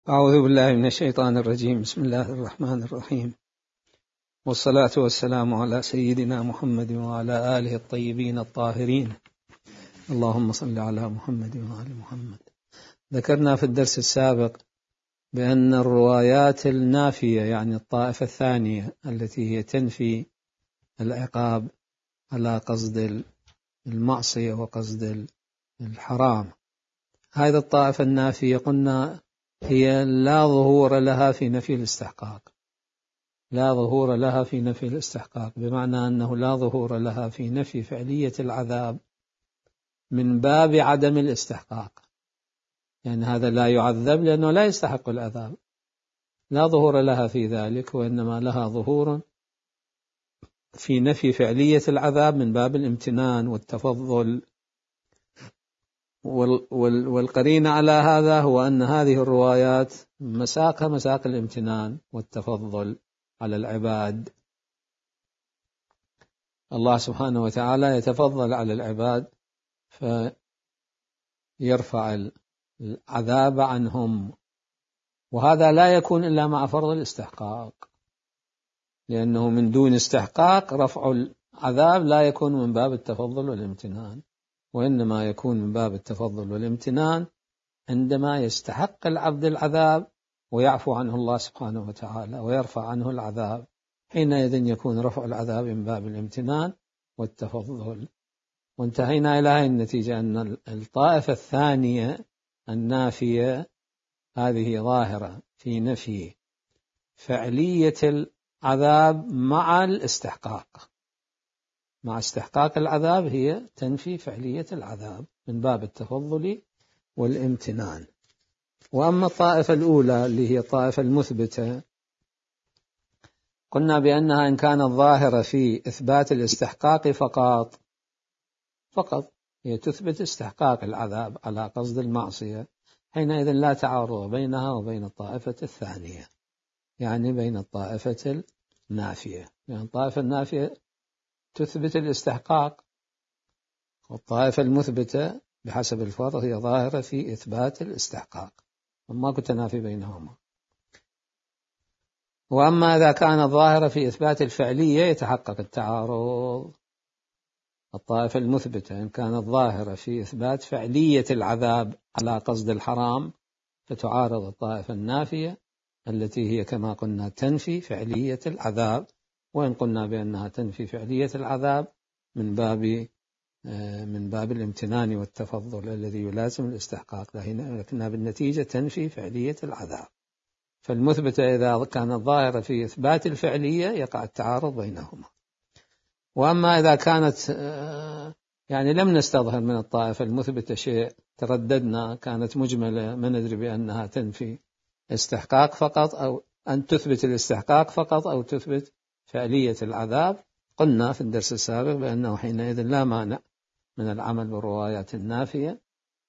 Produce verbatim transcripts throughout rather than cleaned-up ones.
أعوذ بالله من الشيطان الرجيم. بسم الله الرحمن الرحيم، والصلاة والسلام على سيدنا محمد وعلى آله الطيبين الطاهرين. اللهم صل على محمد وعلى محمد. ذكرنا في الدرس السابق بأن الروايات النافية، يعني الطائفة الثانية التي هي تنفي العقاب على قصد المعصية وقصد الحرام، هذه الطائفة النافية قلنا هي لا ظهور لها في نفي الاستحقاق، لا ظهور لها في نفي الاستحقاق، بمعنى أنه لا ظهور لها في نفي فعلية العذاب من باب عدم الاستحقاق، يعني هذا لا يعذب لأنه لا يستحق العذاب، لا ظهور لها في ذلك، وإنما لها ظهور في نفي فعلية العذاب من باب الامتنان والتفضل. والقرين على هذا هو أن هذه الروايات مساقها مساق الامتنان والتفضل على العباد. الله سبحانه وتعالى يتفضل على العباد فيرفع العذاب عنهم، وهذا لا يكون إلا مع فرض الاستحقاق، لأنه من دون استحقاق رفع العذاب لا يكون من باب التفضل والامتنان، وإنما يكون من باب التفضل والامتنان عندما يستحق العبد العذاب ويعفو عنه الله سبحانه وتعالى ويرفع عنه العذاب، حينئذ يكون رفع العذاب من باب الامتنان والتفضل. وانتهينا إلى هذه النتيجة، أن الطائفة الثانية النافية هذه ظاهرة في نفي فعلية العذاب مع الاستحقاق، مع استحقاق العذاب هي تنفي فعلية العذاب من باب التفضل والامتنان. وأما الطائفة الأولى اللي هي الطائفة المثبتة، قلنا بأنها إن كانت ظاهرة في إثبات الاستحقاق فقط فقط هي تثبت استحقاق العذاب على قصد المعصية، حينئذ لا تعارض بينها وبين الطائفة الثانية، يعني بين الطائفة النافية، يعني الطائفة النافية تثبت الاستحقاق، والطائفة المثبتة بحسب الفرض هي ظاهرة في إثبات الاستحقاق، وما كنت تنافي بينهما. وأما إذا كانت ظاهرة في إثبات الفعلية يتحقق التعارض. الطائفة المثبتة إن كانت ظاهرة في إثبات فعلية العذاب على قصد الحرام فتعارض الطائفة النافية التي هي كما قلنا تنفي فعلية العذاب، وإن قلنا بأنها تنفي فعلية العذاب من باب من باب الامتنان والتفضل الذي يلازم الاستحقاق، لكنها بالنتيجة تنفي فعلية العذاب. فالمثبتة إذا كانت ظاهرة في إثبات الفعلية يقع التعارض بينهما. وأما إذا كانت يعني لم نستظهر من الطائفة المثبتة شيء، ترددنا، كانت مجملة، ما ندري بأنها تنفي استحقاق فقط أو أن تثبت الاستحقاق فقط أو تثبت فعلية العذاب، قلنا في الدرس السابق بأنه حينئذ لا مانع من العمل بالروايات النافية،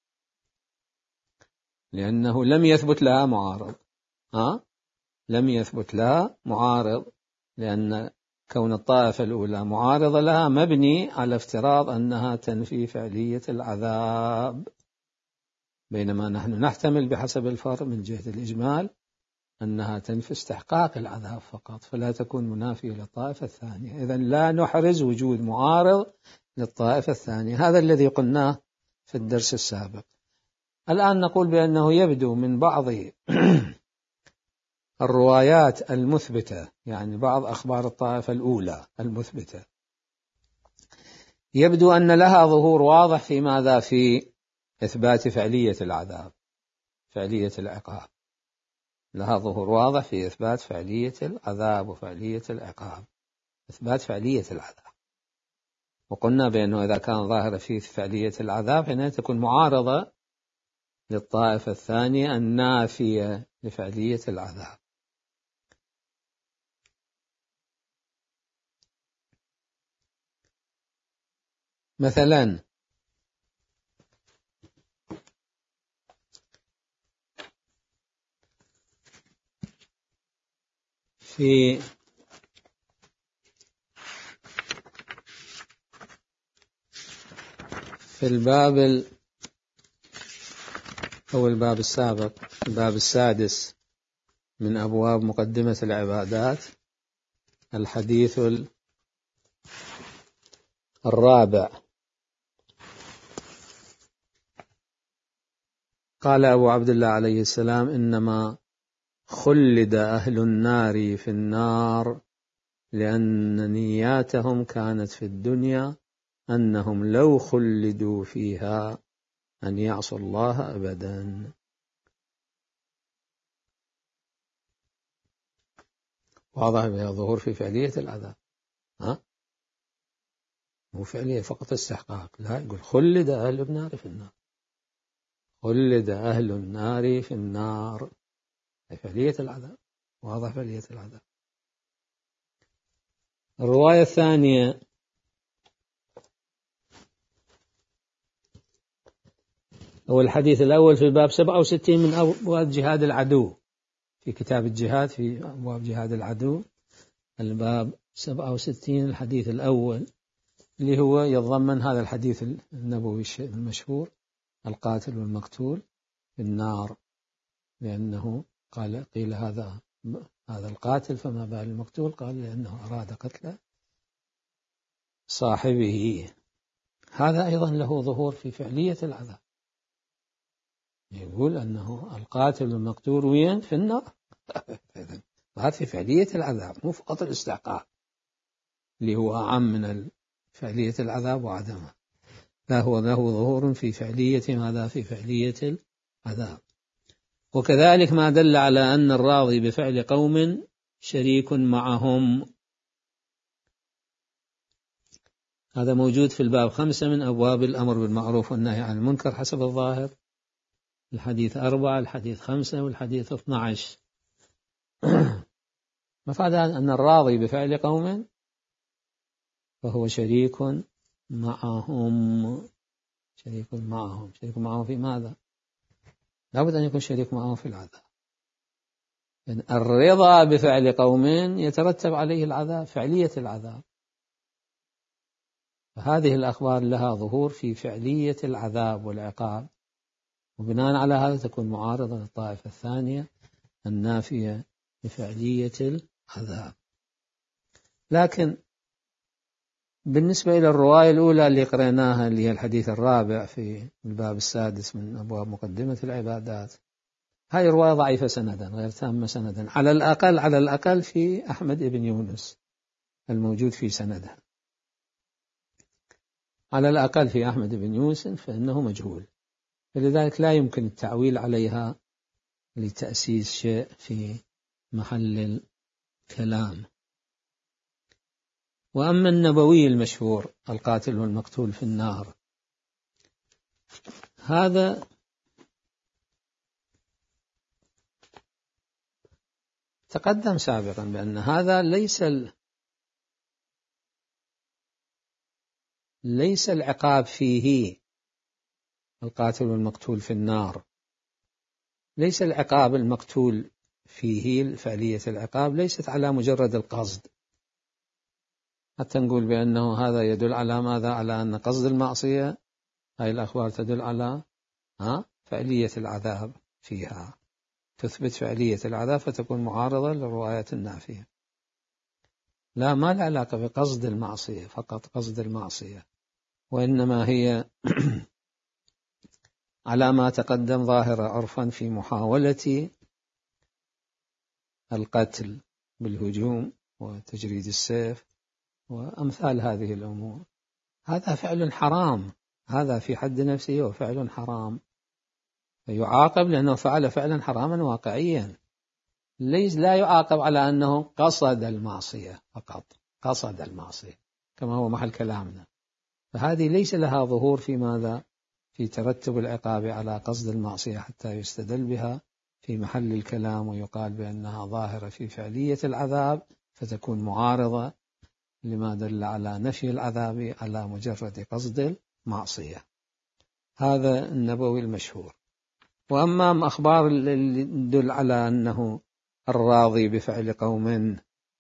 لأنه لم يثبت لها معارض. ها؟ لم يثبت لها معارض، لأن كون الطائفة الأولى معارضة لها مبني على افتراض أنها تنفي فعلية العذاب، بينما نحن نحتمل بحسب الفرق من جهة الإجمال أنها تنفي استحقاق العذاب فقط، فلا تكون منافية للطائفة الثانية. إذن لا نحرز وجود معارض للطائفة الثانية، هذا الذي قلناه في الدرس السابق. الآن نقول بأنه يبدو من بعض الروايات المثبتة، يعني بعض أخبار الطائفة الأولى المثبتة، يبدو أن لها ظهور واضح في ماذا؟ في إثبات فعلية العذاب، فعلية العقاب، لها ظهور واضح في إثبات فعلية العذاب وفعلية العقاب، إثبات فعلية العذاب. وقلنا بأنه إذا كان ظاهر في فعلية العذاب حينئذ تكون معارضة للطائفة الثانية النافية لفعلية العذاب. مثلا في في الباب هو الباب السابق، الباب السادس من أبواب مقدمة العبادات، الحديث الرابع. قال أبو عبد الله عليه السلام: إنما خلد أهل النار في النار لأن نياتهم كانت في الدنيا أنهم لو خلدوا فيها أن يعصوا الله أبدا. واضح بها ظهور في فعلية العذاب، ها؟ مو فعلية فقط استحقاق، لا، يقول خلد أهل النار في النار، خلد أهل النار في النار، فعلية العذاب، واضح فعلية العذاب. الرواية الثانية: هو الحديث الأول في الباب سبعة وستين من أبواب جهاد العدو، في كتاب الجهاد في أبواب جهاد العدو، الباب سبعة وستين الحديث الأول، اللي هو يتضمن هذا الحديث النبوي المشهور: القاتل والمقتول في النار، لأنه قال قيل هذا هذا القاتل فما بال المقتول، قال لأنه أراد قتل صاحبه. هذا أيضا له ظهور في فعلية العذاب، يقول أنه القاتل والمقتول وين؟ في النار. هذا في فعلية العذاب، مو فقط الاستحقاق اللي هو أعم من فعلية العذاب وعدمه، لا، هو له ظهور في فعلية ماذا؟ في فعلية العذاب. وكذلك ما دل على أن الراضي بفعل قوم شريك معهم، هذا موجود في الباب خمسة من أبواب الأمر بالمعروف والنهي عن المنكر حسب الظاهر، الحديث أربعة، الحديث خمسة، والحديث اثنى عشر. مفاد أن الراضي بفعل قوم فهو شريك معهم، شريك معهم، شريك معهم في ماذا؟ لابد أن يكون شريك معهم في العذاب. يعني الرضا بفعل قوم يترتب عليه العذاب، فعلية العذاب. فهذه الأخبار لها ظهور في فعلية العذاب والعقاب، وبناء على هذا تكون معارضة للطائفة الثانية النافية لفعلية العذاب. لكن بالنسبة إلى الرواية الأولى اللي قرأناها، اللي هي الحديث الرابع في الباب السادس من أبواب مقدمة العبادات، هذه الرواية ضعيفة سندا، غير تامة سندا، على الأقل على الأقل في أحمد بن يونس الموجود في سندها، على الأقل في أحمد بن يونس، فإنه مجهول، فلذلك لا يمكن التعويل عليها لتأسيس شيء في محل الكلام. وأما النبوي المشهور: القاتل والمقتول في النار، هذا تقدم سابقا بأن هذا ليس ال... ليس العقاب فيه القاتل والمقتول في النار، ليس العقاب المقتول فيه، فعلية العقاب ليست على مجرد القصد، حتى نقول بأنه هذا يدل على ماذا؟ على أن قصد المعصية، هذه الأخبار تدل على ها فعلية العذاب فيها، تثبت فعلية العذاب، فتكون معارضة للروايات النافية. لا، ما لها علاقة بقصد المعصية فقط، قصد المعصية، وإنما هي على ما تقدم ظاهرة عرفا في محاولة القتل بالهجوم وتجريد السيف وأمثال هذه الأمور. هذا فعل حرام، هذا في حد نفسه هو فعل حرام، فيعاقب لأنه فعل فعلا حراما واقعيا، ليس لا يعاقب على أنه قصد المعصية فقط، قصد المعصية كما هو محل كلامنا. فهذه ليس لها ظهور في ماذا؟ في ترتب العقاب على قصد المعصية حتى يستدل بها في محل الكلام ويقال بأنها ظاهرة في فعلية العذاب، فتكون معارضة لما دل على نفي العذاب على مجرد قصد المعصية. هذا النبوي المشهور. وأما أخبار اللي تدل على أنه الراضي بفعل قوم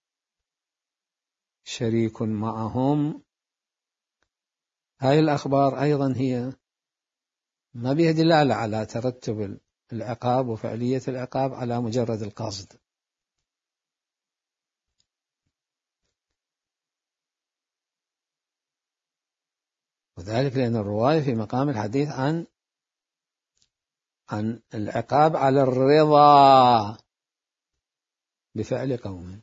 شريك معهم، هذه الأخبار أيضا هي ما بها دلالة على ترتب العقاب وفعلية العقاب على مجرد القصد. وذلك لأن الرواية في مقام الحديث عن عن العقاب على الرضا بفعل قوم،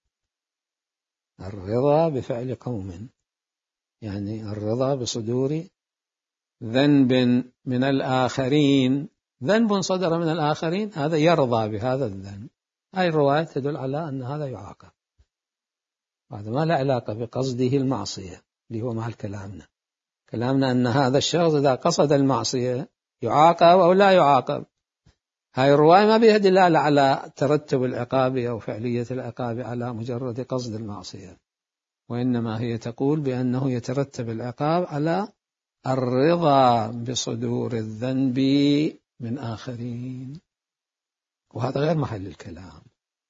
الرضا بفعل قوم يعني الرضا بصدور ذنب من الآخرين، ذنب صدر من الآخرين هذا يرضى بهذا الذنب. هذه الرواية تدل على أن هذا يعاقب، هذا ما له علاقة بقصده المعصية اللي هو محل كلامنا. كلامنا أن هذا الشخص إذا قصد المعصية يعاقب أو لا يعاقب. هاي الرواية ما بها دلالة على ترتب العقاب أو فعلية العقاب على مجرد قصد المعصية، وإنما هي تقول بأنه يترتب العقاب على الرضا بصدور الذنب من آخرين، وهذا غير محل الكلام.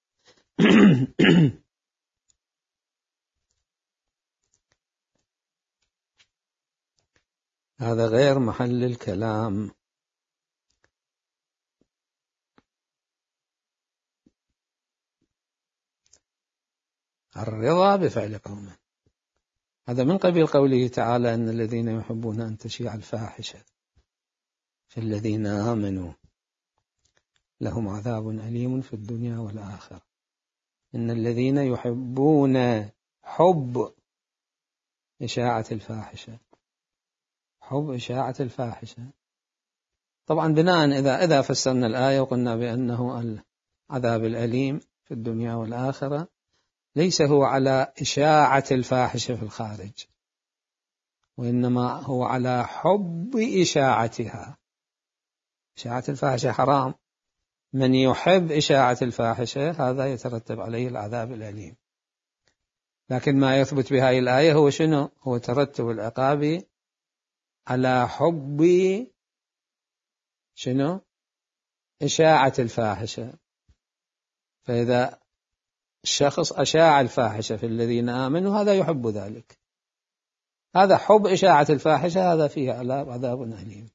هذا غير محل الكلام. الرضا بفعل قوم هذا من قبيل قوله تعالى إن الذين يحبون أن تشيع الفاحشة في الذين آمنوا لهم عذاب أليم في الدنيا والآخرة. إن الذين يحبون حب إشاعة الفاحشة، حب إشاعة الفاحشة. طبعا بناء إذا إذا فسرنا الآية وقلنا بأنه العذاب الأليم في الدنيا والآخرة ليس هو على إشاعة الفاحشة في الخارج، وإنما هو على حب إشاعتها. إشاعة الفاحشة حرام، من يحب إشاعة الفاحشة هذا يترتب عليه العذاب الأليم. لكن ما يثبت بهذه الآية هو شنو؟ هو ترتب العقاب على حب شنو؟ إشاعة الفاحشة. فإذا الشخص أشاع الفاحشة في الذين آمنوا هذا يحب ذلك، هذا حب إشاعة الفاحشة، هذا فيه عذاب أليم.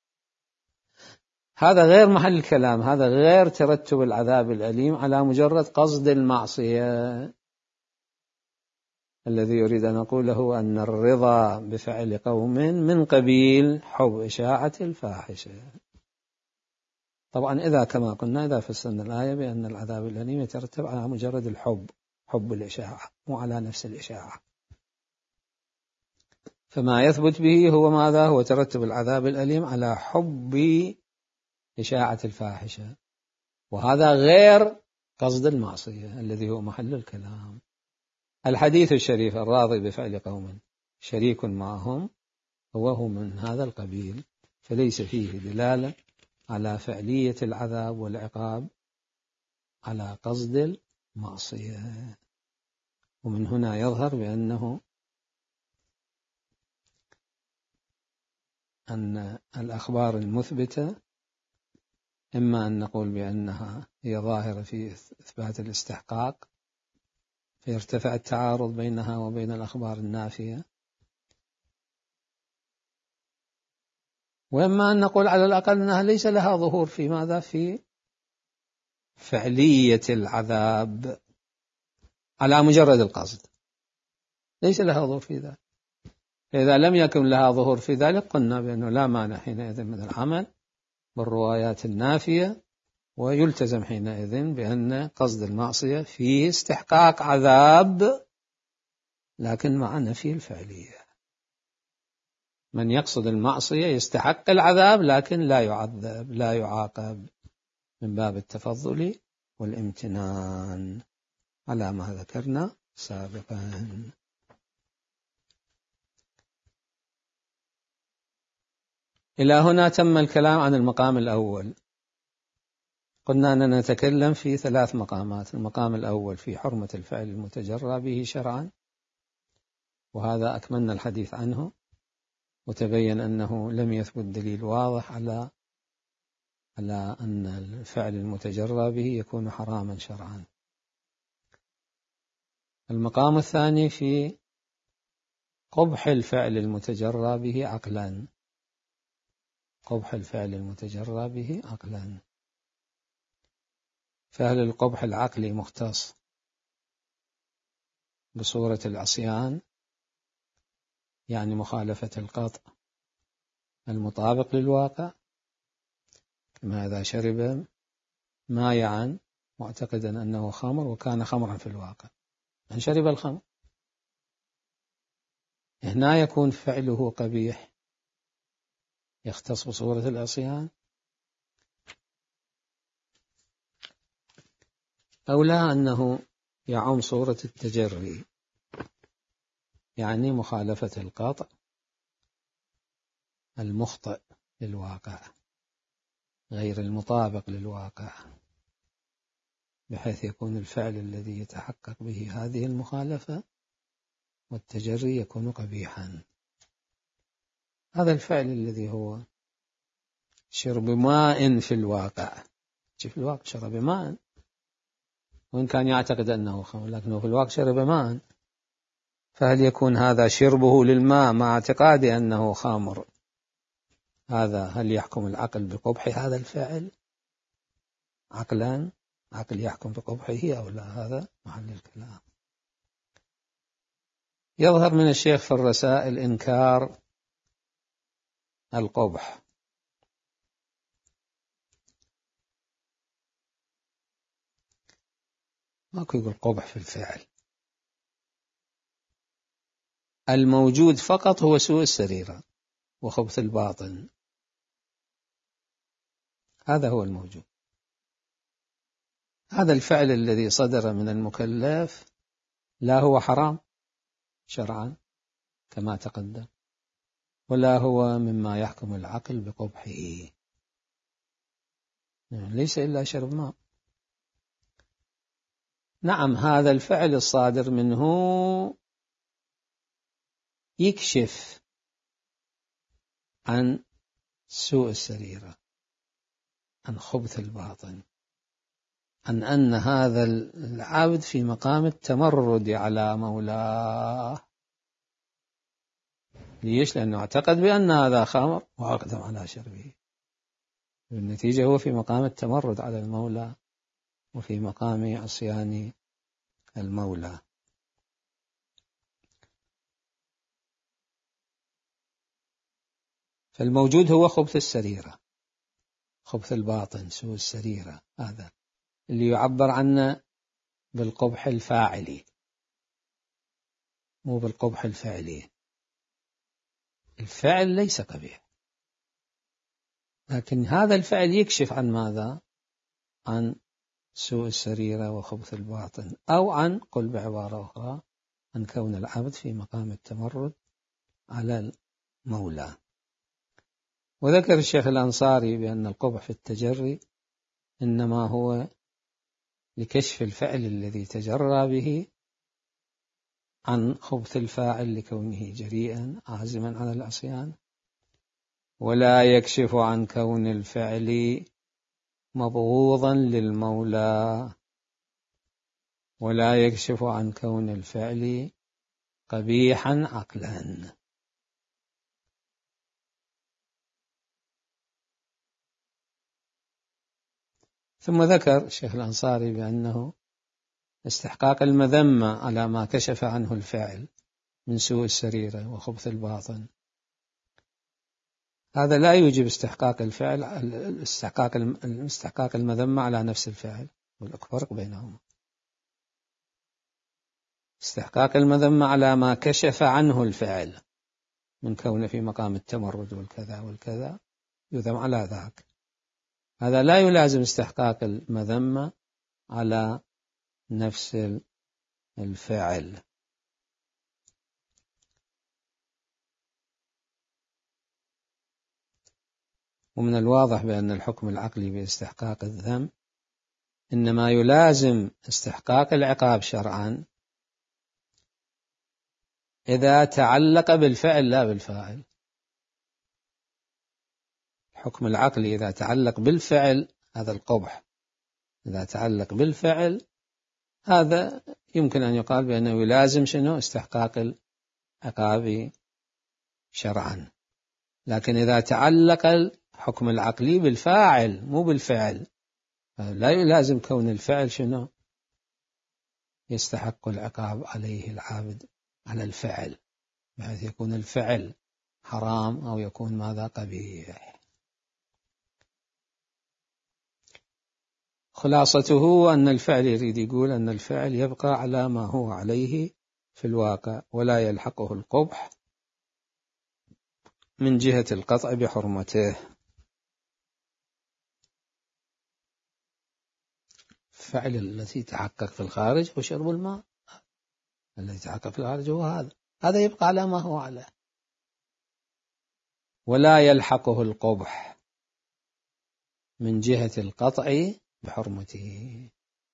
هذا غير محل الكلام، هذا غير ترتب العذاب الأليم على مجرد قصد المعصية. الذي يريد أن نقوله أن الرضا بفعل قوم من قبيل حب إشاعة الفاحشة. طبعا إذا كما قلنا إذا فسرنا الآية بأن العذاب الأليم يترتب على مجرد الحب، حب الإشاعة مو على نفس الإشاعة. فما يثبت به هو ماذا؟ هو ترتب العذاب الأليم على حب إشاعة الفاحشة، وهذا غير قصد المعصية الذي هو محل الكلام. الحديث الشريف الراضي بفعل قوم شريك معهم وهو من هذا القبيل، فليس فيه دلالة على فعلية العذاب والعقاب على قصد المعصية. ومن هنا يظهر بأنه أن الأخبار المثبتة إما أن نقول بأنها هي ظاهرة في إثبات الاستحقاق فيرتفع التعارض بينها وبين الأخبار النافية، وإما أن نقول على الأقل أنها ليس لها ظهور في ماذا؟ في فعلية العذاب على مجرد القصد، ليس لها ظهور في ذلك. إذا لم يكن لها ظهور في ذلك قلنا بأنه لا مانع حينئذ من العمل بالروايات النافية، ويلتزم حينئذ بأن قصد المعصية فيه استحقاق عذاب لكن مع نفي الفعلية. من يقصد المعصية يستحق العذاب لكن لا يعذب لا يعاقب من باب التفضل والامتنان على ما ذكرنا سابقا. إلى هنا تم الكلام عن المقام الأول. قلنا أننا نتكلم في ثلاث مقامات. المقام الأول في حرمة الفعل المتجرى به شرعا، وهذا أكملنا الحديث عنه وتبين أنه لم يثبت دليل واضح على على أن الفعل المتجرى به يكون حراما شرعا. المقام الثاني في قبح الفعل المتجرى به عقلا، قبح الفعل المتجرى به عقلا. فهل القبح العقلي مختص بصورة العصيان، يعني مخالفة القطع المطابق للواقع، كما إذا شرب مايعا معتقدا أنه خمر وكان خمرا في الواقع، من شرب الخمر، هنا يكون فعله قبيح يختص بصورة العصيان، أو لا أنه يعم صورة التجري، يعني مخالفة القطع المخطئ للواقع غير المطابق للواقع، بحيث يكون الفعل الذي يتحقق به هذه المخالفة والتجري يكون قبيحا. هذا الفعل الذي هو شرب ماء في الواقع، في الواقع شرب ماء وإن كان يعتقد أنه خمر، لكنه في الواقع شرب ماء، فهل يكون هذا شربه للماء مع اعتقاده أنه خمر، هذا هل يحكم العقل بقبح هذا الفعل عقلا؟ عقل يحكم بقبحه أو لا؟ هذا محل الكلام. يظهر من الشيخ في الرسائل إنكار القبح، ماكو يقول قبح في الفعل، الموجود فقط هو سوء السريرة وخبث الباطن، هذا هو الموجود. هذا الفعل الذي صدر من المكلف لا هو حرام شرعا كما تقدم، ولا هو مما يحكم العقل بقبحه، ليس إلا شرب ماء. نعم، هذا الفعل الصادر منه يكشف عن سوء السريرة، عن خبث الباطن، عن أن هذا العبد في مقام التمرد على مولاه. ليش؟ لأنه اعتقد بأن هذا خمر وأقدم على شربه، بالنتيجة هو في مقام التمرد على المولى وفي مقام عصيان المولى. فالموجود هو خبث السريرة، خبث الباطن، سوء السريرة، هذا اللي يعبر عنه بالقبح الفاعلي مو بالقبح الفعلي. الفعل ليس قبيح، لكن هذا الفعل يكشف عن ماذا؟ عن سوء السريرة وخبث الباطن، أو عن، قل بعبارة أخرى، عن كون العبد في مقام التمرد على المولى. وذكر الشيخ الأنصاري بأن القبح في التجري إنما هو لكشف الفعل الذي تجرى به عن خبث الفاعل لكونه جريئا عازما على العصيان، ولا يكشف عن كون الفعل مبغوضا للمولى، ولا يكشف عن كون الفعل قبيحا عقلا. ثم ذكر الشيخ الأنصاري بأنه استحقاق المذمة على ما كشف عنه الفعل من سوء السريرة وخبث الباطن، هذا لا يوجب استحقاق الفعل استحقاق استحقاق المذمة على نفس الفعل، والفرق بينهما. استحقاق المذمة على ما كشف عنه الفعل من كونه في مقام التمرد والكذا والكذا يذم على ذاك، هذا لا يلازم استحقاق المذمة على نفس الفعل. ومن الواضح بأن الحكم العقلي باستحقاق الذم إنما يلازم استحقاق العقاب شرعا إذا تعلق بالفعل لا بالفاعل. الحكم العقلي إذا تعلق بالفعل، هذا القبح إذا تعلق بالفعل، هذا يمكن أن يقال بأنه يلازم شنو؟ استحقاق العقاب شرعا. لكن إذا تعلق حكم العقلي بالفاعل مو بالفعل، لا يلازم كون الفعل شنو يستحق العقاب عليه العابد على الفعل، بحيث يكون الفعل حرام أو يكون ماذا قبيح. خلاصته أن الفعل يريد يقول أن الفعل يبقى على ما هو عليه في الواقع ولا يلحقه القبح من جهة القطع بحرمته. الفعل الذي تحقق في الخارج هو شرب الماء، الذي تحقق في الخارج هو هذا هذا يبقى على ما هو عليه ولا يلحقه القبح من جهة القطع بحرمته.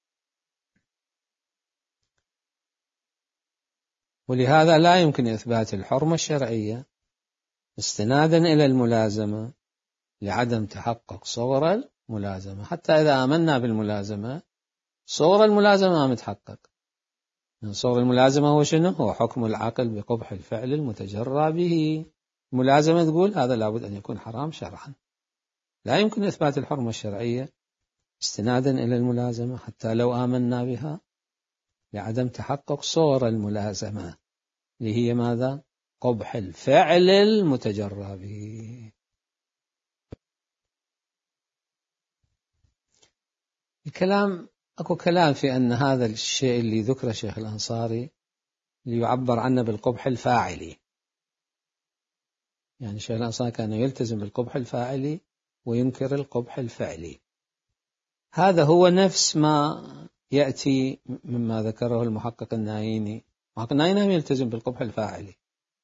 ولهذا لا يمكن إثبات الحرمة الشرعية استنادا إلى الملازمة لعدم تحقق صور الملازمة، حتى إذا آمنا بالملازمة صور الملازمة ما متحقق. صور الملازمة هو شنو؟ هو حكم العقل بقبح الفعل المتجرى به. الملازمة تقول هذا لابد أن يكون حرام شرعا، لا يمكن إثبات الحرمة الشرعية استنادا إلى الملازمة حتى لو آمنا بها لعدم تحقق صور الملازمة اللي هي ماذا؟ قبح الفعل المتجرى به. الكلام أكو كلام في أن هذا الشيء اللي ذكر شيخ الأنصاري ليعبر عنه بالقبح الفاعلي، يعني شيخ الأنصاري كان يلتزم بالقبح الفاعلي وينكر القبح الفعلي. هذا هو نفس ما يأتي مما ذكره المحقق النايني. المحقق النايني يلتزم بالقبح الفاعلي،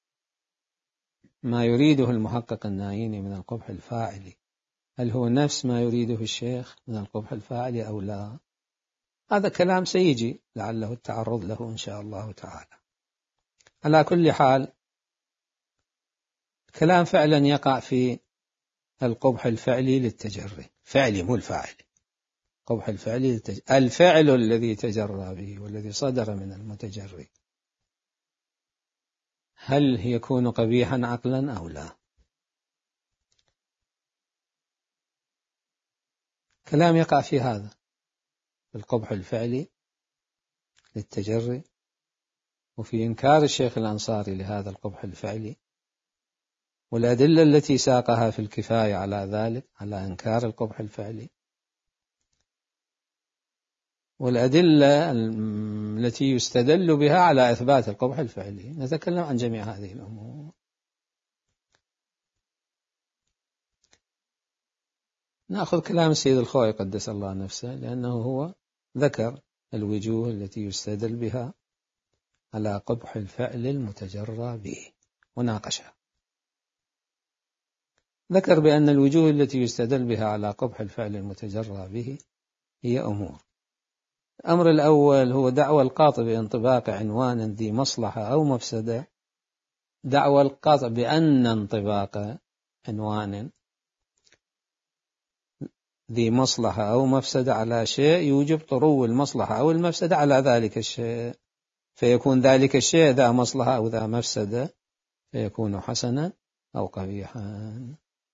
ما يريده المحقق النايني من القبح الفاعلي هل هو نفس ما يريده الشيخ من القبح الفاعلي أو لا؟ هذا كلام سيجي لعله التعرض له إن شاء الله تعالى. على كل حال كلام فعلا يقع في القبح الفعلي للتجري، فعلي مو الفاعلي، قبح الفعلي للتجري، الفعل الذي تجرى به والذي صدر من المتجري هل يكون قبيحا عقلا أو لا؟ كلام يقع في هذا القبح الفعلي للتجري، وفي إنكار الشيخ الأنصاري لهذا القبح الفعلي، والأدلة التي ساقها في الكفاية على ذلك على إنكار القبح الفعلي، والأدلة التي يستدل بها على إثبات القبح الفعلي. نتكلم عن جميع هذه الأمور. نأخذ كلام السيد الخوئي قدس الله نفسه، لأنه هو ذكر الوجوه التي يستدل بها على قبح الفعل المتجرى به وناقشها. ذكر بأن الوجوه التي يستدل بها على قبح الفعل المتجرى به هي أمور. الأمر الأول هو دعوى القاطع بانطباق عنوان ذي مصلحة أو مفسدة، دعوى القاطع بأن انطباق عنوان ذي مصلحة أو مفسدة على شيء يوجب طرو المصلحة أو المفسدة على ذلك الشيء، فيكون ذلك الشيء ذا مصلحة أو ذا مفسدة، فيكون حسنا أو قبيحا.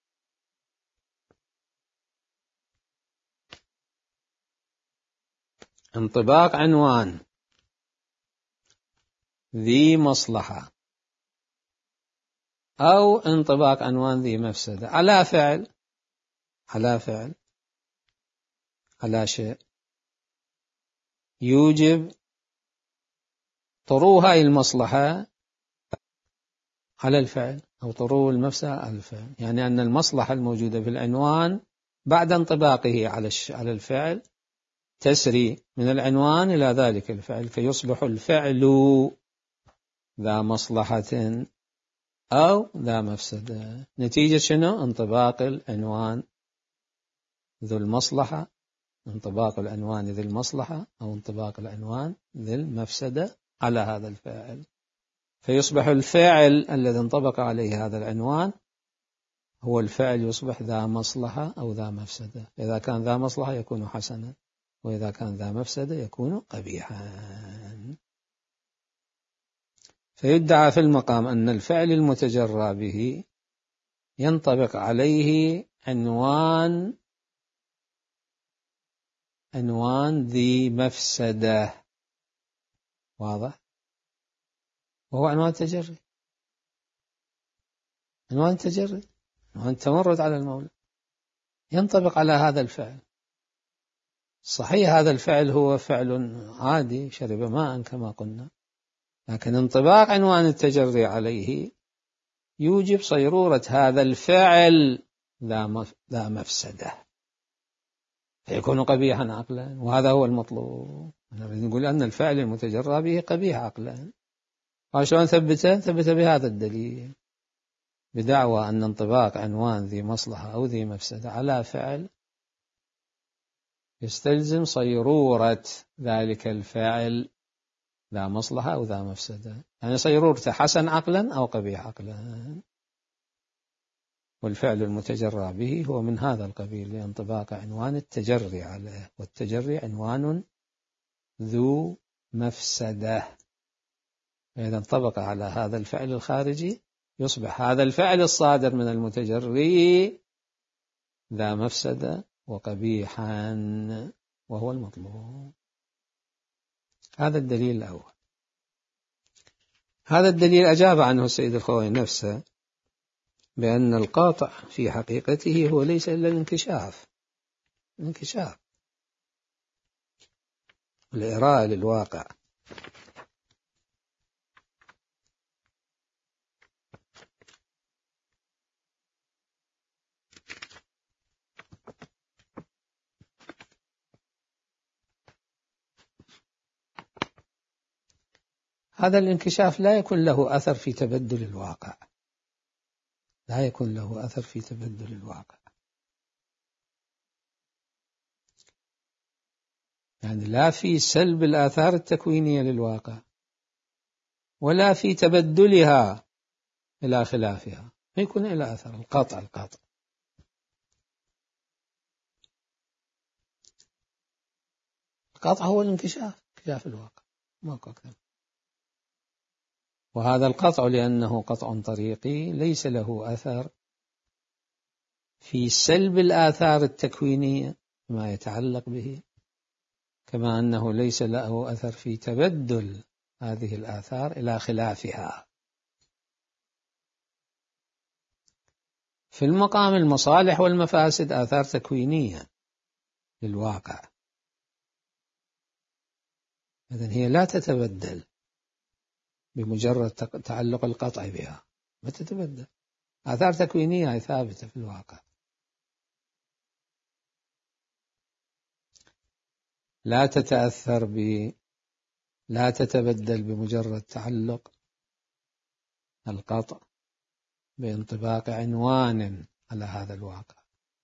انطباق عنوان ذي مصلحة أو انطباق عنوان ذي مفسدة على فعل على فعل على شيء يوجب طرو هاي المصلحة على الفعل أو طرو المفسدة على الفعل، يعني أن المصلحة الموجودة في العنوان بعد انطباقه على على الفعل تسري من العنوان إلى ذلك الفعل، فيصبح الفعل ذا مصلحة أو ذا مفسدة نتيجة شنو؟ انطباق العنوان ذو المصلحة، انطباق العنوان ذي المصلحة أو انطباق العنوان ذي المفسدة على هذا الفاعل، فيصبح الفاعل الذي انطبق عليه هذا العنوان هو الفعل يصبح ذا مصلحة أو ذا مفسدة. إذا كان ذا مصلحة يكون حسنا، وإذا كان ذا مفسدة يكون قبيحا. فيدعى في المقام أن الفعل المتجرى به ينطبق عليه عنوان عنوان ذي مفسدة، واضح؟ وهو عنوان تجري، عنوان تجري، عنوان تمرد على المولى، ينطبق على هذا الفعل. صحيح هذا الفعل هو فعل عادي، شرب ماء كما قلنا، لكن انطباق عنوان التجري عليه يوجب صيرورة هذا الفعل لا مفسدة، فيكون قبيحا عقلا، وهذا هو المطلوب. نريد نقول أن الفعل المتجرى به قبيح عقلا. وشلون ثبته؟ ثبته بهذا الدليل، بدعوى أن انطباق عنوان ذي مصلحة أو ذي مفسدة على فعل يستلزم صيرورة ذلك الفعل لا مصلحة أو ذا مفسدة، يعني صيرورته حسن عقلا أو قبيح عقلا. والفعل المتجرى به هو من هذا القبيل لانطباق عنوان التجري عليه، والتجري عنوان ذو مفسدة، فإذا انطبق على هذا الفعل الخارجي يصبح هذا الفعل الصادر من المتجري ذا مفسدة وقبيحا، وهو المطلوب. هذا الدليل الأول. هذا الدليل أجاب عنه السيد الخوئي نفسه بأن القاطع في حقيقته هو ليس إلا الانكشاف، الانكشاف الإراءة للواقع. هذا الانكشاف لا يكون له أثر في تبدل الواقع، لا يكون له أثر في تبدل الواقع، يعني لا في سلب الآثار التكوينية للواقع ولا في تبدلها إلى خلافها، ما يكون إلى أثر. القاطع القاطع القاطع هو الانكشاف، انكشاف الواقع، ما أكثر. وهذا القطع لأنه قطع طريقي ليس له أثر في سلب الآثار التكوينية ما يتعلق به، كما أنه ليس له أثر في تبدل هذه الآثار إلى خلافها. في المقام المصالح والمفاسد آثار تكوينية للواقع، إذن هي لا تتبدل بمجرد تعلق القطع بها، ما تتبدل، آثار تكوينية ثابتة في الواقع، لا تتأثر ب لا تتبدل بمجرد تعلق القطع بانطباق عنوان على هذا الواقع،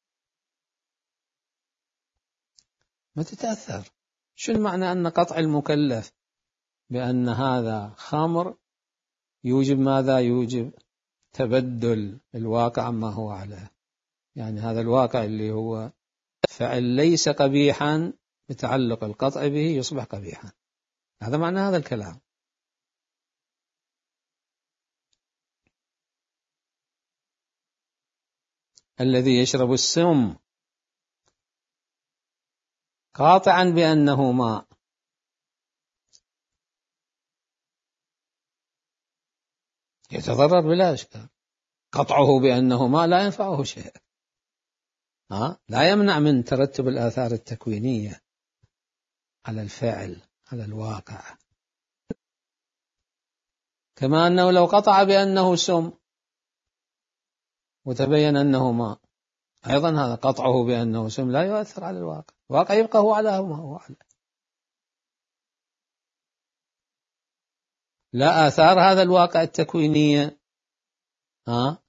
ما تتأثر. شو المعنى أن قطع المكلف بأن هذا خمر يوجب ماذا؟ يوجب تبدل الواقع عما هو عليه، يعني هذا الواقع اللي هو فعل ليس قبيحا بتعلق القطع به يصبح قبيحا، هذا معنى هذا الكلام. الذي يشرب السم قاطعا بأنه ماء يتضرر بلا إشكال، قطعه بأنه ماء لا ينفعه شيء، ها؟ لا يمنع من ترتب الآثار التكوينية على الفعل على الواقع، كما أنه لو قطع بأنه سم وتبين أنه ماء أيضا هذا قطعه بأنه سم لا يؤثر على الواقع، الواقع يبقى هو على ما هو على، لا آثار هذا الواقع التكوينية ها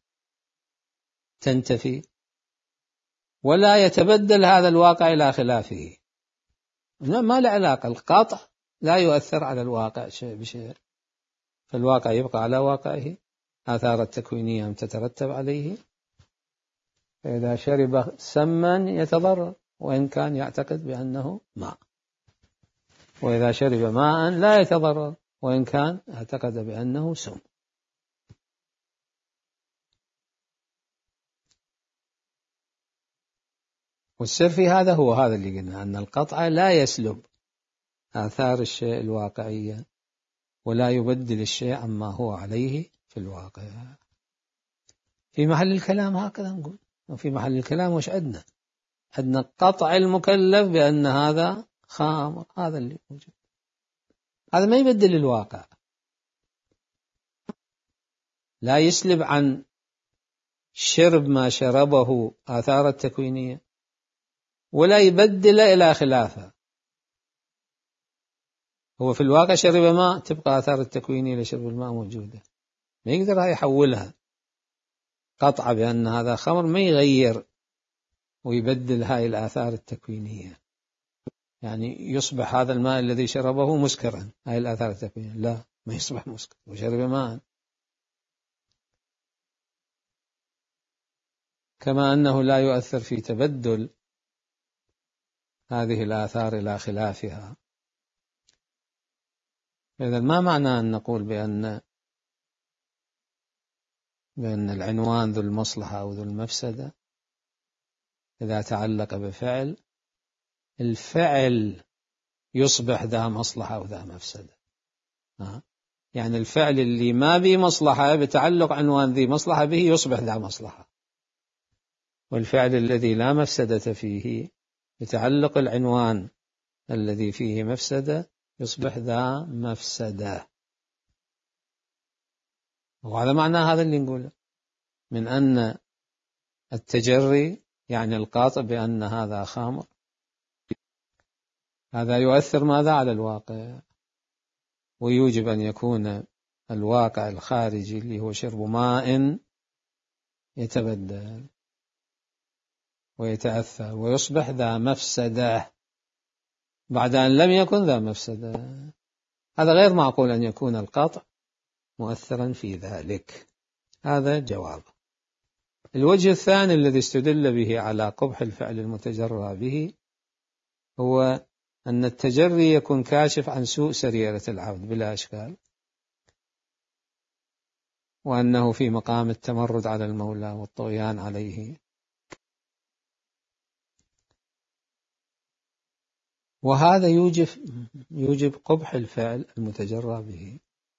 تنتفي ولا يتبدل هذا الواقع إلى خلافه، ما له علاقة. القطع لا يؤثر على الواقع شيء بشيء، فالواقع يبقى على واقعه، آثار التكوينية تترتب عليه، فإذا شرب سما يتضرر وإن كان يعتقد بأنه ماء، وإذا شرب ماء لا يتضرر وإن كان اعتقد بأنه سم. والسر في هذا هو هذا اللي قلنا، أن القطع لا يسلب آثار الشيء الواقعية ولا يبدل الشيء عما هو عليه في الواقع. في محل الكلام هكذا نقول، وفي محل الكلام وش عندنا؟ عندنا قطع المكلف بأن هذا خامر، هذا اللي موجود، هذا ما يبدل الواقع، لا يسلب عن شرب ما شربه آثار التكوينية ولا يبدل إلى خلافه. هو في الواقع شرب ماء، تبقى آثار التكوينية لشرب الماء موجودة، ما يقدر يحولها. قطع بأن هذا خمر ما يغير ويبدل هاي الآثار التكوينية، يعني يصبح هذا الماء الذي شربه مسكرا، هاي الآثار التكوينية، لا، ما يصبح مسكر وشرب ماء. كما أنه لا يؤثر في تبدل هذه الآثار إلى خلافها. إذا ما معنى أن نقول بأن بأن العنوان ذو المصلحة أو ذو المفسدة إذا تعلق بفعل، الفعل يصبح ذا مصلحة أو ذا مفسدة. يعني الفعل اللي ما به مصلحة بتعلق عنوان ذي مصلحة به يصبح ذا مصلحة، والفعل الذي لا مفسدة فيه بتعلق العنوان الذي فيه مفسدة يصبح ذا مفسدة. وهذا معنى هذا اللي نقوله من أن التجري يعني القاطع بأن هذا خامر، هذا يؤثر ماذا على الواقع، ويوجب أن يكون الواقع الخارجي اللي هو شرب ماء يتبدل ويتأثر ويصبح ذا مفسدة بعد أن لم يكن ذا مفسدة. هذا غير معقول أن يكون القطع مؤثرا في ذلك. هذا جواب. الوجه الثاني الذي استدل به على قبح الفعل المتجرى به هو أن التجري يكون كاشف عن سوء سريرة العبد بلا إشكال، وأنه في مقام التمرد على المولى والطغيان عليه، وهذا يوجب يوجب قبح الفعل المتجرى به،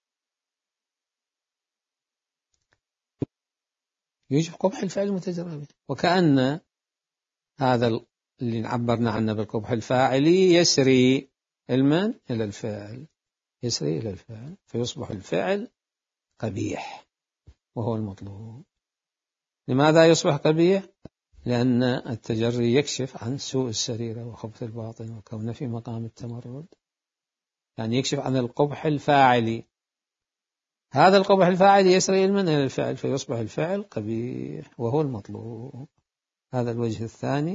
يوجب قبح الفعل المتجرى به. وكأن هذا اللي عبرنا عنه بالقبح الفاعلي يسري المن إلى الفعل، يسري إلى الفعل فيصبح الفعل قبيح وهو المطلوب. لماذا يصبح قبيح؟ لأن التجري يكشف عن سوء السريرة وخبث الباطن وكونه في مقام التمرد، يعني يكشف عن القبح الفاعلي. هذا القبح الفاعلي يسري المن إلى الفعل فيصبح الفعل قبيح وهو المطلوب. هذا الوجه الثاني.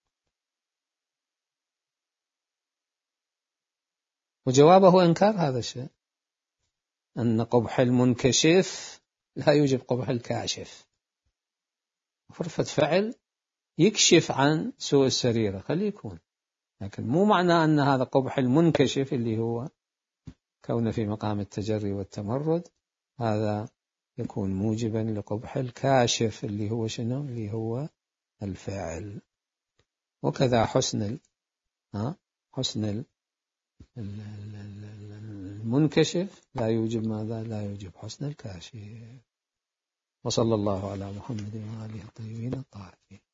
وجوابه إنكار هذا الشيء، أن قبح المنكشف لا يوجب قبح الكاشف. فرفة فعل يكشف عن سوء السريرة خليه يكون، لكن مو معنى أن هذا قبح المنكشف اللي هو كونه في مقام التجري والتمرد هذا يكون موجبا لقبح الكاشف اللي هو شنو؟ اللي هو الفاعل. وكذا حسن ال... ها؟ حسن ال... المنكشف لا يوجب ماذا؟ لا يوجب حسن الكاشف. وصلى الله على محمد وآله الطيبين الطاهرين.